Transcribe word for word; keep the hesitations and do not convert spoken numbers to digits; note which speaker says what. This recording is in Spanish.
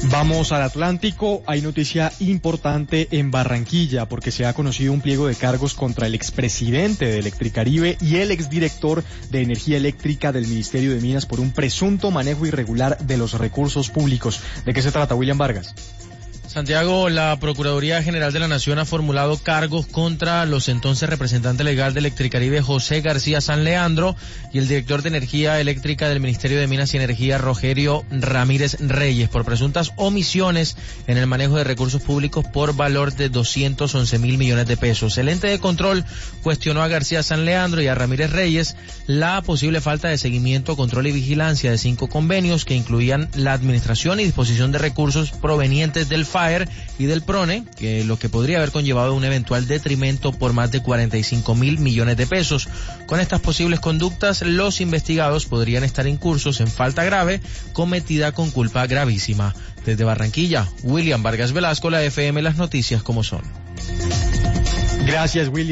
Speaker 1: Vamos al Atlántico. Hay noticia importante en Barranquilla porque se ha conocido un pliego de cargos contra el expresidente de Electricaribe y el exdirector de Energía Eléctrica del Ministerio de Minas por un presunto manejo irregular de los recursos públicos. ¿De qué se trata, William Vargas?
Speaker 2: Santiago, la Procuraduría General de la Nación ha formulado cargos contra los entonces representantes legal de Electricaribe, José García San Leandro, y el director de Energía Eléctrica del Ministerio de Minas y Energía, Rogerio Ramírez Reyes, por presuntas omisiones en el manejo de recursos públicos por valor de doscientos once mil millones de pesos. El ente de control cuestionó a García San Leandro y a Ramírez Reyes la posible falta de seguimiento, control y vigilancia de cinco convenios que incluían la administración y disposición de recursos provenientes del F A E R y del PRONE, que lo que podría haber conllevado un eventual detrimento por más de cuarenta y cinco mil millones de pesos. Con estas posibles conductas, los investigados podrían estar incursos en falta grave cometida con culpa gravísima. Desde Barranquilla, William Vargas Velasco, la F M, las noticias como son.
Speaker 1: Gracias, William.